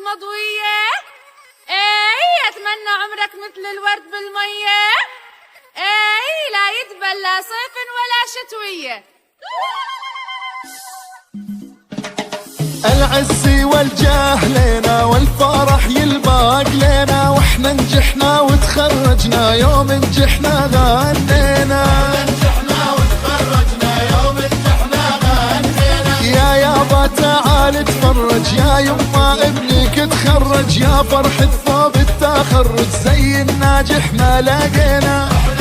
مضوية. اي اتمنى عمرك مثل الورد بالمية. اي لا يدبل لا صيف ولا شتوية. العز والجاه لنا والفرح يلباق لنا، واحنا نجحنا وتخرجنا يوم نجحنا غنينا. يا يابا تعال تفرج، يا يما ابنك تخرج، يا فرحة ثوب التخرج زي الناجح ما لقينا.